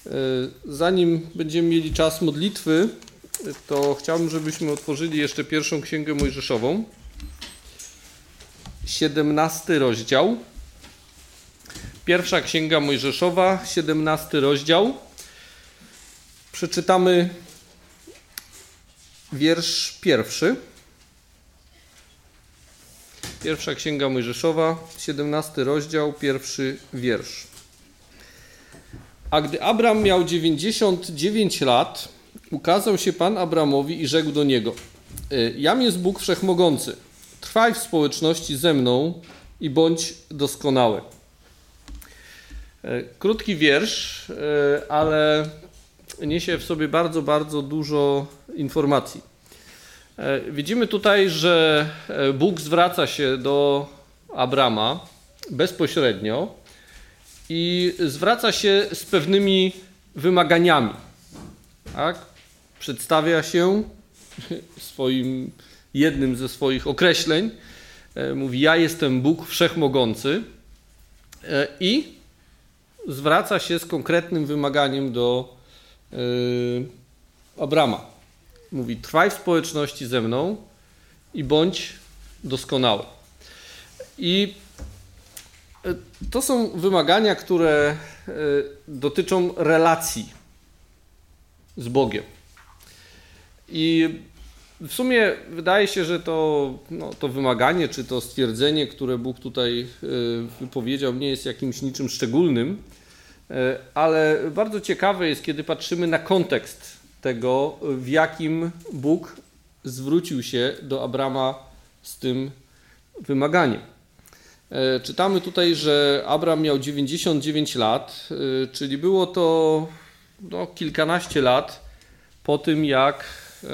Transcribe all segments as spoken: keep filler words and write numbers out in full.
Zanim będziemy mieli czas modlitwy, to chciałbym, żebyśmy otworzyli jeszcze pierwszą Księgę Mojżeszową, siedemnasty rozdział. Pierwsza Księga Mojżeszowa, siedemnasty rozdział. Przeczytamy wiersz pierwszy. Pierwsza Księga Mojżeszowa, siedemnasty rozdział, pierwszy wiersz. A gdy Abram miał dziewięćdziesiąt dziewięć lat, ukazał się Pan Abramowi i rzekł do niego: Jam jest Bóg Wszechmogący, trwaj w społeczności ze mną i bądź doskonały. Krótki wiersz, ale niesie w sobie bardzo, bardzo dużo informacji. Widzimy tutaj, że Bóg zwraca się do Abrama bezpośrednio i zwraca się z pewnymi wymaganiami. Tak? Przedstawia się swoim, jednym ze swoich określeń. Mówi: ja jestem Bóg Wszechmogący, i zwraca się z konkretnym wymaganiem do yy, Abrama. Mówi: trwaj w społeczności ze mną i bądź doskonały. I to są wymagania, które dotyczą relacji z Bogiem. I w sumie wydaje się, że to, no, to wymaganie, czy to stwierdzenie, które Bóg tutaj wypowiedział, nie jest jakimś niczym szczególnym, ale bardzo ciekawe jest, kiedy patrzymy na kontekst tego, w jakim Bóg zwrócił się do Abrama z tym wymaganiem. Czytamy tutaj, że Abram miał dziewięćdziesiąt dziewięć lat, czyli było to no, kilkanaście lat po tym, jak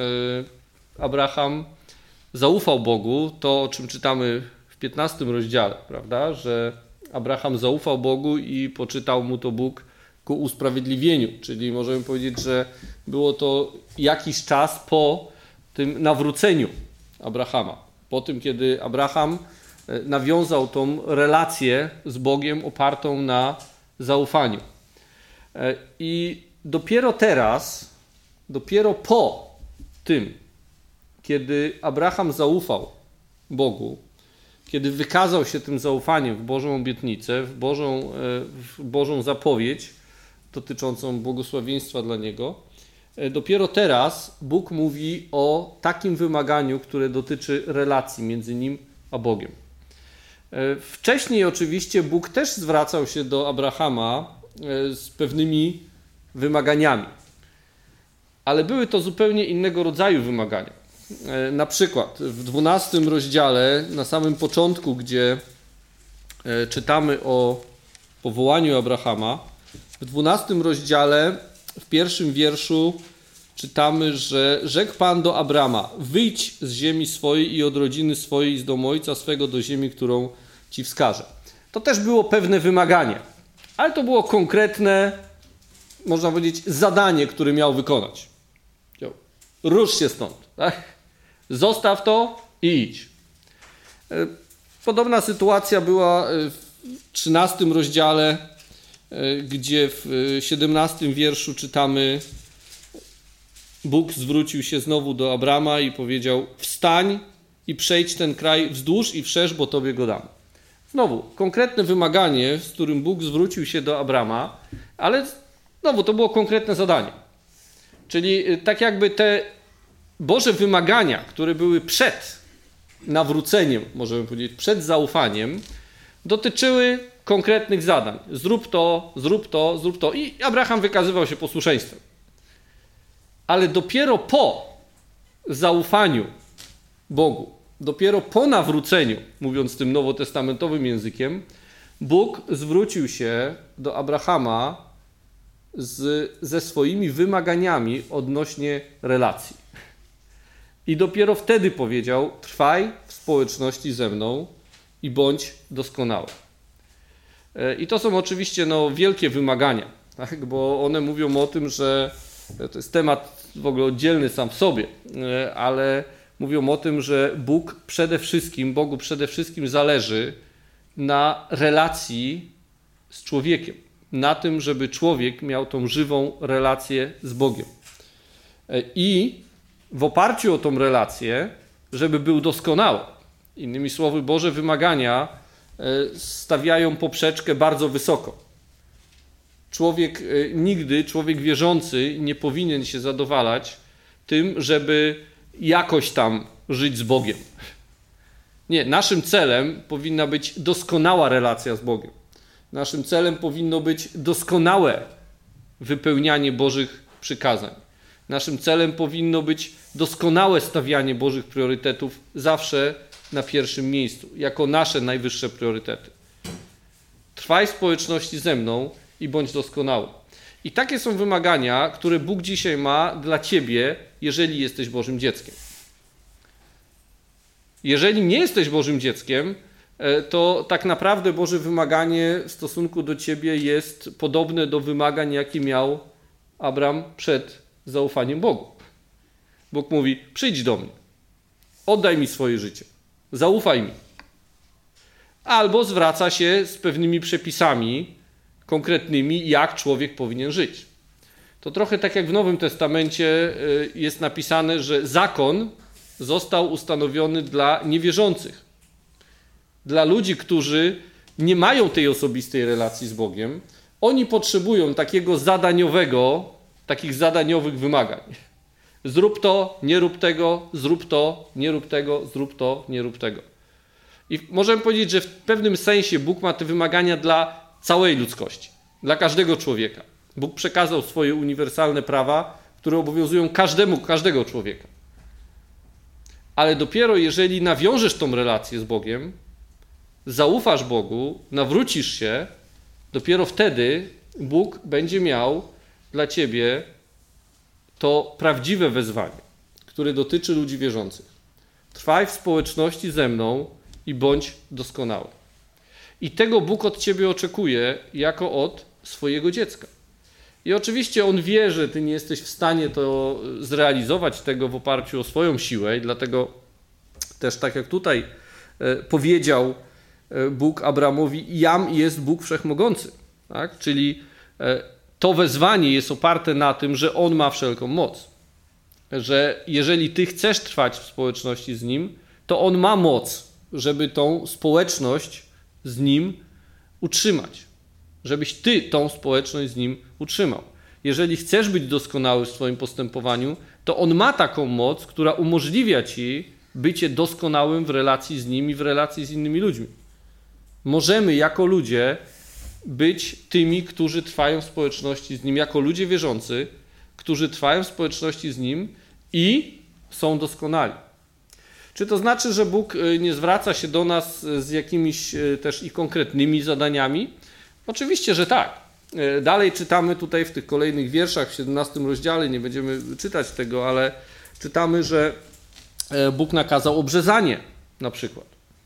Abraham zaufał Bogu, to o czym czytamy w piętnastym rozdziale, prawda, że Abraham zaufał Bogu i poczytał mu to Bóg ku usprawiedliwieniu, czyli możemy powiedzieć, że było to jakiś czas po tym nawróceniu Abrahama, po tym, kiedy Abraham nawiązał tą relację z Bogiem opartą na zaufaniu. I dopiero teraz, dopiero po tym, kiedy Abraham zaufał Bogu, kiedy wykazał się tym zaufaniem w Bożą obietnicę, w Bożą, w Bożą zapowiedź dotyczącą błogosławieństwa dla niego, dopiero teraz Bóg mówi o takim wymaganiu, które dotyczy relacji między nim a Bogiem. Wcześniej oczywiście Bóg też zwracał się do Abrahama z pewnymi wymaganiami, ale były to zupełnie innego rodzaju wymagania. Na przykład w dwunastym rozdziale, na samym początku, gdzie czytamy o powołaniu Abrahama, w dwunastym rozdziale, w pierwszym wierszu czytamy, że rzekł Pan do Abrama: wyjdź z ziemi swojej i od rodziny swojej, z domu ojca swego do ziemi, którą ci wskażę. To też było pewne wymaganie, ale to było konkretne, można powiedzieć, zadanie, które miał wykonać. Rusz się stąd, tak? Zostaw to i idź. Podobna sytuacja była w trzynastym rozdziale, gdzie w siedemnastym wierszu czytamy: Bóg zwrócił się znowu do Abrama i powiedział: wstań i przejdź ten kraj wzdłuż i wszerz, bo tobie go dam. Znowu konkretne wymaganie, z którym Bóg zwrócił się do Abrama, ale znowu to było konkretne zadanie. Czyli tak jakby te Boże wymagania, które były przed nawróceniem, możemy powiedzieć, przed zaufaniem, dotyczyły konkretnych zadań. Zrób to, zrób to, zrób to. I Abraham wykazywał się posłuszeństwem. Ale dopiero po zaufaniu Bogu, dopiero po nawróceniu, mówiąc tym nowotestamentowym językiem, Bóg zwrócił się do Abrahama z, ze swoimi wymaganiami odnośnie relacji. I dopiero wtedy powiedział: trwaj w społeczności ze mną i bądź doskonały. I to są oczywiście no, wielkie wymagania, tak? Bo one mówią o tym, że to jest temat w ogóle oddzielny sam w sobie, ale mówią o tym, że Bóg przede wszystkim, Bogu przede wszystkim zależy na relacji z człowiekiem. na tym, żeby człowiek miał tą żywą relację z Bogiem. I w oparciu o tą relację, żeby był doskonały. Innymi słowy, Boże wymagania stawiają poprzeczkę bardzo wysoko. Człowiek nigdy, człowiek wierzący nie powinien się zadowalać tym, żeby jakoś tam żyć z Bogiem. Nie, naszym celem powinna być doskonała relacja z Bogiem. Naszym celem powinno być doskonałe wypełnianie Bożych przykazań. Naszym celem powinno być doskonałe stawianie Bożych priorytetów zawsze na pierwszym miejscu, jako nasze najwyższe priorytety. Trwaj w społeczności ze mną i bądź doskonały. I takie są wymagania, które Bóg dzisiaj ma dla ciebie, jeżeli jesteś Bożym dzieckiem. Jeżeli nie jesteś Bożym dzieckiem, to tak naprawdę Boże wymaganie w stosunku do ciebie jest podobne do wymagań, jakie miał Abram przed zaufaniem Bogu. Bóg mówi: przyjdź do mnie, oddaj mi swoje życie, zaufaj mi. Albo zwraca się z pewnymi przepisami konkretnymi, jak człowiek powinien żyć. To trochę tak jak w Nowym Testamencie jest napisane, że zakon został ustanowiony dla niewierzących. Dla ludzi, którzy nie mają tej osobistej relacji z Bogiem. Oni potrzebują takiego zadaniowego, takich zadaniowych wymagań. Zrób to, nie rób tego, zrób to, nie rób tego, zrób to, nie rób tego. I możemy powiedzieć, że w pewnym sensie Bóg ma te wymagania dla całej ludzkości, dla każdego człowieka. Bóg przekazał swoje uniwersalne prawa, które obowiązują każdemu, każdego człowieka. Ale dopiero jeżeli nawiążesz tą relację z Bogiem, zaufasz Bogu, nawrócisz się, dopiero wtedy Bóg będzie miał dla ciebie to prawdziwe wezwanie, które dotyczy ludzi wierzących. Trwaj w społeczności ze mną i bądź doskonały. I tego Bóg od ciebie oczekuje jako od swojego dziecka. I oczywiście On wie, że ty nie jesteś w stanie to zrealizować tego w oparciu o swoją siłę i dlatego też tak jak tutaj powiedział Bóg Abramowi: jam jest Bóg Wszechmogący. Tak? Czyli to wezwanie jest oparte na tym, że On ma wszelką moc. Że jeżeli ty chcesz trwać w społeczności z Nim, to On ma moc, żeby tą społeczność z Nim utrzymać. Żebyś ty tą społeczność z Nim utrzymał. Jeżeli chcesz być doskonały w swoim postępowaniu, to On ma taką moc, która umożliwia ci bycie doskonałym w relacji z Nim i w relacji z innymi ludźmi. Możemy jako ludzie być tymi, którzy trwają w społeczności z Nim, jako ludzie wierzący, którzy trwają w społeczności z Nim i są doskonali. Czy to znaczy, że Bóg nie zwraca się do nas z jakimiś też i konkretnymi zadaniami? Oczywiście, że tak. Dalej czytamy tutaj w tych kolejnych wierszach, w siedemnastym rozdziale, nie będziemy czytać tego, ale czytamy, że Bóg nakazał obrzezanie na przykład.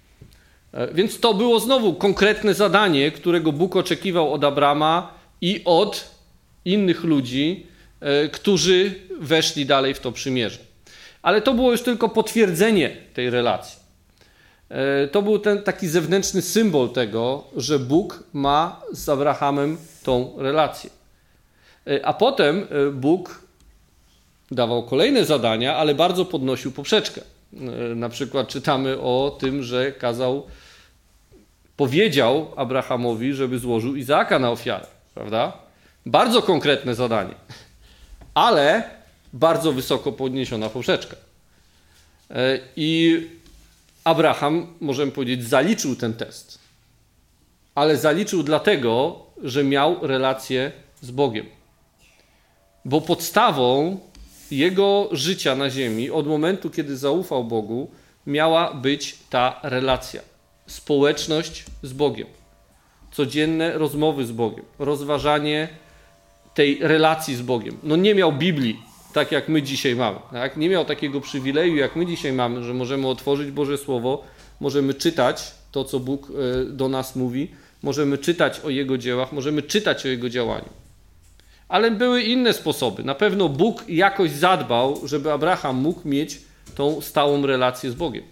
Więc to było znowu konkretne zadanie, którego Bóg oczekiwał od Abrama i od innych ludzi, którzy weszli dalej w to przymierze. Ale to było już tylko potwierdzenie tej relacji. To był ten taki zewnętrzny symbol tego, że Bóg ma z Abrahamem tą relację. A potem Bóg dawał kolejne zadania, ale bardzo podnosił poprzeczkę. Na przykład czytamy o tym, że kazał, powiedział Abrahamowi, żeby złożył Izaaka na ofiarę. Prawda? Bardzo konkretne zadanie, ale bardzo wysoko podniesiona poprzeczka. I Abraham, możemy powiedzieć, zaliczył ten test. Ale zaliczył dlatego, że miał relację z Bogiem. Bo podstawą jego życia na ziemi, od momentu, kiedy zaufał Bogu, miała być ta relacja. Społeczność z Bogiem. Codzienne rozmowy z Bogiem. Rozważanie tej relacji z Bogiem. No nie miał Biblii, tak jak my dzisiaj mamy. Tak? Nie miał takiego przywileju, jak my dzisiaj mamy, że możemy otworzyć Boże Słowo, możemy czytać to, co Bóg do nas mówi, możemy czytać o Jego dziełach, możemy czytać o Jego działaniu. Ale były inne sposoby. Na pewno Bóg jakoś zadbał, żeby Abraham mógł mieć tą stałą relację z Bogiem.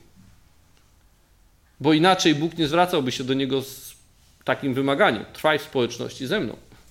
Bo inaczej Bóg nie zwracałby się do niego z takim wymaganiem. Trwaj w społeczności ze mną.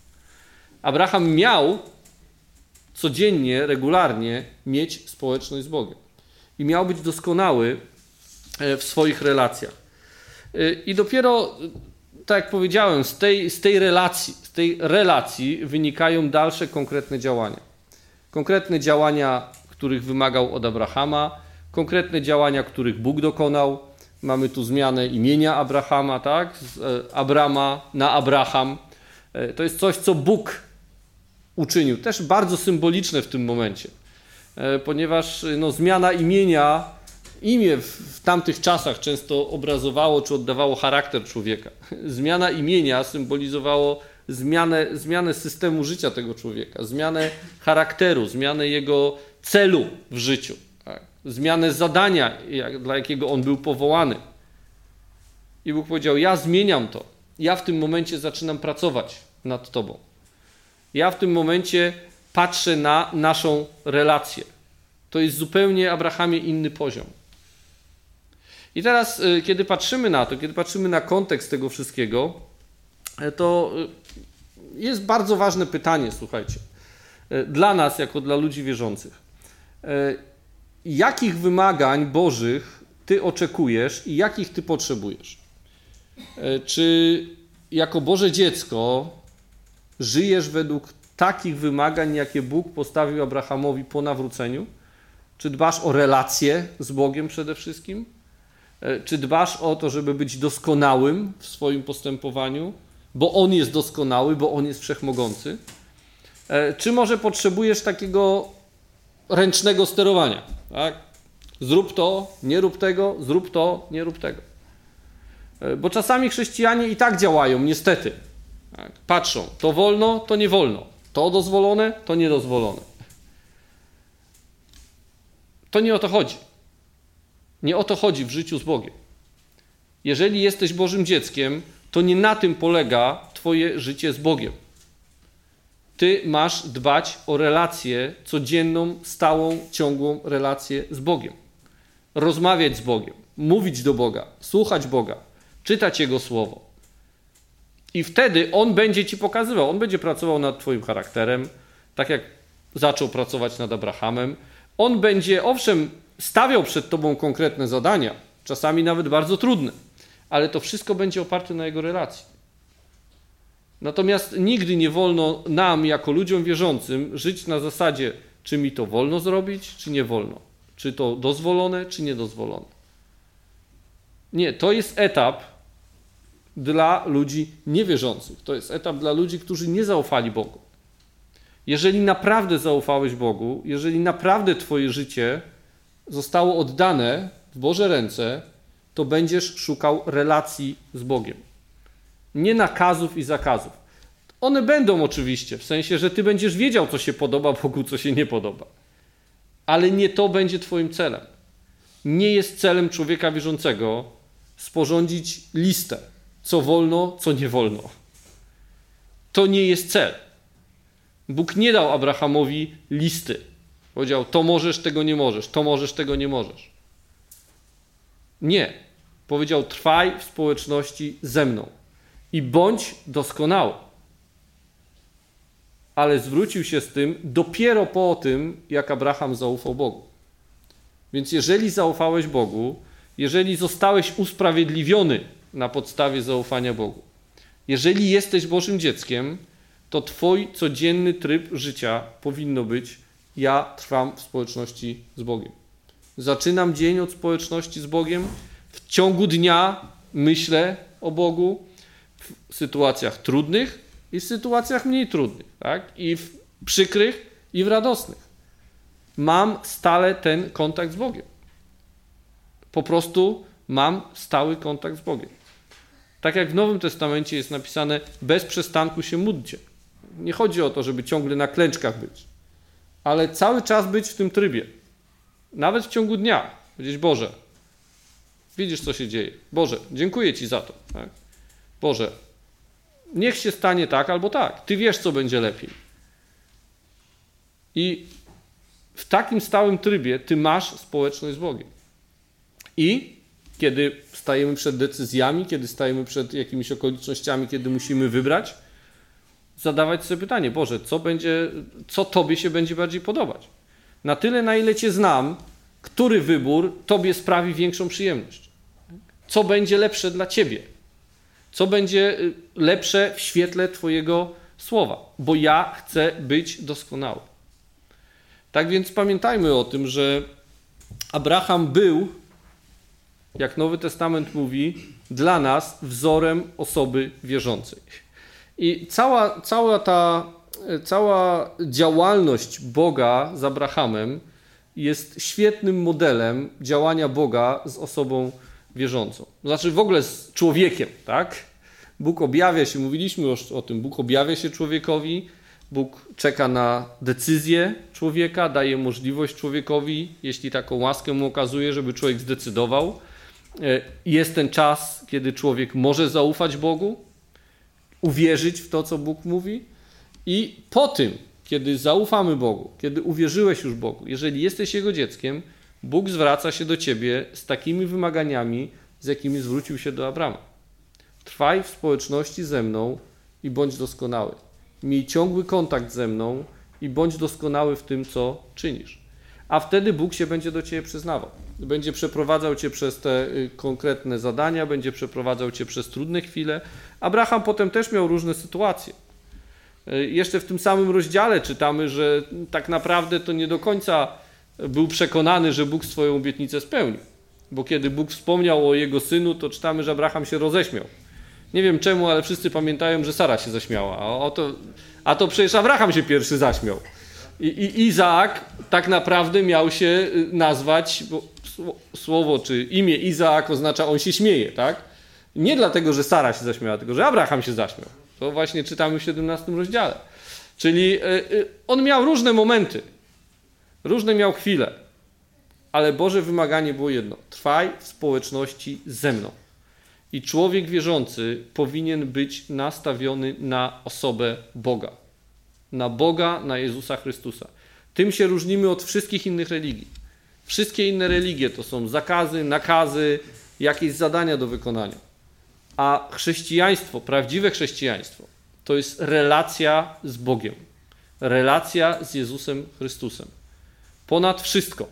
Abraham miał codziennie, regularnie mieć społeczność z Bogiem. I miał być doskonały w swoich relacjach. I dopiero, tak jak powiedziałem, z tej, z tej relacji, z tej relacji wynikają dalsze konkretne działania. Konkretne działania, których wymagał od Abrahama, konkretne działania, których Bóg dokonał. Mamy tu zmianę imienia Abrahama, tak? Z Abrama na Abraham. To jest coś, co Bóg uczynił. Też bardzo symboliczne w tym momencie, ponieważ no, zmiana imienia, imię w, w tamtych czasach często obrazowało czy oddawało charakter człowieka. Zmiana imienia symbolizowało zmianę, zmianę systemu życia tego człowieka, zmianę charakteru, zmianę jego celu w życiu, tak? Zmianę zadania, jak, dla jakiego on był powołany. I Bóg powiedział, ja zmieniam to. Ja w tym momencie zaczynam pracować nad tobą. Ja w tym momencie patrzę na naszą relację. To jest zupełnie, Abrahamie, inny poziom. I teraz, kiedy patrzymy na to, kiedy patrzymy na kontekst tego wszystkiego, to jest bardzo ważne pytanie, słuchajcie, dla nas, jako dla ludzi wierzących. Jakich wymagań Bożych ty oczekujesz i jakich ty potrzebujesz? Czy jako Boże dziecko żyjesz według takich wymagań, jakie Bóg postawił Abrahamowi po nawróceniu? Czy dbasz o relacje z Bogiem przede wszystkim? Czy dbasz o to, żeby być doskonałym w swoim postępowaniu? Bo On jest doskonały, bo On jest wszechmogący? Czy może potrzebujesz takiego ręcznego sterowania? Tak? Zrób to, nie rób tego, zrób to, nie rób tego. Bo czasami chrześcijanie i tak działają, niestety. Tak? Patrzą, to wolno, to nie wolno. To dozwolone, to niedozwolone. To nie o to chodzi. Nie o to chodzi w życiu z Bogiem. Jeżeli jesteś Bożym dzieckiem, to nie na tym polega twoje życie z Bogiem. Ty masz dbać o relację codzienną, stałą, ciągłą relację z Bogiem. Rozmawiać z Bogiem, mówić do Boga, słuchać Boga, czytać Jego Słowo. I wtedy On będzie ci pokazywał, On będzie pracował nad twoim charakterem, tak jak zaczął pracować nad Abrahamem. On będzie, owszem, stawiał przed tobą konkretne zadania, czasami nawet bardzo trudne, ale to wszystko będzie oparte na Jego relacji. Natomiast nigdy nie wolno nam, jako ludziom wierzącym, żyć na zasadzie, czy mi to wolno zrobić, czy nie wolno. Czy to dozwolone, czy niedozwolone. Nie, to jest etap dla ludzi niewierzących. To jest etap dla ludzi, którzy nie zaufali Bogu. Jeżeli naprawdę zaufałeś Bogu, jeżeli naprawdę twoje życie zostało oddane w Boże ręce, to będziesz szukał relacji z Bogiem. Nie nakazów i zakazów. One będą oczywiście, w sensie, że ty będziesz wiedział, co się podoba Bogu, co się nie podoba. Ale nie to będzie twoim celem. Nie jest celem człowieka wierzącego sporządzić listę, co wolno, co nie wolno. To nie jest cel. Bóg nie dał Abrahamowi listy. Powiedział, to możesz, tego nie możesz, to możesz, tego nie możesz. Nie. Powiedział, trwaj w społeczności ze mną i bądź doskonały. Ale zwrócił się z tym dopiero po tym, jak Abraham zaufał Bogu. Więc jeżeli zaufałeś Bogu, jeżeli zostałeś usprawiedliwiony na podstawie zaufania Bogu, jeżeli jesteś Bożym dzieckiem, to twój codzienny tryb życia powinno być: ja trwam w społeczności z Bogiem. Zaczynam dzień od społeczności z Bogiem, w ciągu dnia myślę o Bogu, w sytuacjach trudnych i w sytuacjach mniej trudnych, tak? I w przykrych, i w radosnych. Mam stale ten kontakt z Bogiem. Po prostu mam stały kontakt z Bogiem. Tak jak w Nowym Testamencie jest napisane, bez przestanku się módlcie. Nie chodzi o to, żeby ciągle na klęczkach być, ale cały czas być w tym trybie. Nawet w ciągu dnia. Powiedzieć, Boże, widzisz, co się dzieje. Boże, dziękuję Ci za to. Tak? Boże, niech się stanie tak albo tak. Ty wiesz, co będzie lepiej. I w takim stałym trybie Ty masz społeczność z Bogiem. I kiedy stajemy przed decyzjami, kiedy stajemy przed jakimiś okolicznościami, kiedy musimy wybrać, zadawać sobie pytanie, Boże, co będzie, co Tobie się będzie bardziej podobać? Na tyle, na ile Cię znam, który wybór Tobie sprawi większą przyjemność? Co będzie lepsze dla Ciebie? Co będzie lepsze w świetle Twojego słowa? Bo ja chcę być doskonały. Tak więc pamiętajmy o tym, że Abraham był, jak Nowy Testament mówi, dla nas wzorem osoby wierzącej. I cała, cała ta cała działalność Boga z Abrahamem jest świetnym modelem działania Boga z osobą wierzącą. Znaczy w ogóle z człowiekiem, tak? Bóg objawia się, mówiliśmy już o tym, Bóg objawia się człowiekowi, Bóg czeka na decyzję człowieka, daje możliwość człowiekowi, jeśli taką łaskę mu okazuje, żeby człowiek zdecydował. Jest ten czas, kiedy człowiek może zaufać Bogu, uwierzyć w to, co Bóg mówi i po tym, kiedy zaufamy Bogu, kiedy uwierzyłeś już Bogu, jeżeli jesteś Jego dzieckiem, Bóg zwraca się do ciebie z takimi wymaganiami, z jakimi zwrócił się do Abrama. Trwaj w społeczności ze mną i bądź doskonały. Miej ciągły kontakt ze mną i bądź doskonały w tym, co czynisz. A wtedy Bóg się będzie do ciebie przyznawał. Będzie przeprowadzał cię przez te konkretne zadania, będzie przeprowadzał cię przez trudne chwile. Abraham potem też miał różne sytuacje. Jeszcze w tym samym rozdziale czytamy, że tak naprawdę to nie do końca był przekonany, że Bóg swoją obietnicę spełnił. Bo kiedy Bóg wspomniał o jego synu, to czytamy, że Abraham się roześmiał. Nie wiem czemu, ale wszyscy pamiętają, że Sara się zaśmiała. A, o to, a to przecież Abraham się pierwszy zaśmiał. I, i Izaak tak naprawdę miał się nazwać, bo słowo czy imię Izaak oznacza on się śmieje, tak? Nie dlatego, że Sara się zaśmiała, tylko że Abraham się zaśmiał. To właśnie czytamy w siedemnastym rozdziale. Czyli on miał różne momenty, różne miał chwile, ale Boże wymaganie było jedno. Trwaj w społeczności ze mną. I człowiek wierzący powinien być nastawiony na osobę Boga. Na Boga, na Jezusa Chrystusa. Tym się różnimy od wszystkich innych religii. Wszystkie inne religie to są zakazy, nakazy, jakieś zadania do wykonania. A chrześcijaństwo, prawdziwe chrześcijaństwo, to jest relacja z Bogiem. Relacja z Jezusem Chrystusem. Ponad wszystko.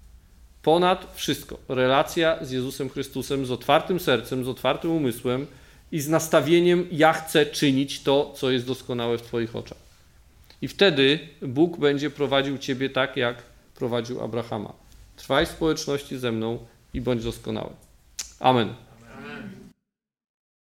Ponad wszystko. Relacja z Jezusem Chrystusem, z otwartym sercem, z otwartym umysłem i z nastawieniem, ja chcę czynić to, co jest doskonałe w Twoich oczach. I wtedy Bóg będzie prowadził ciebie tak, jak prowadził Abrahama. Trwaj w społeczności ze mną i bądź doskonały. Amen. Amen.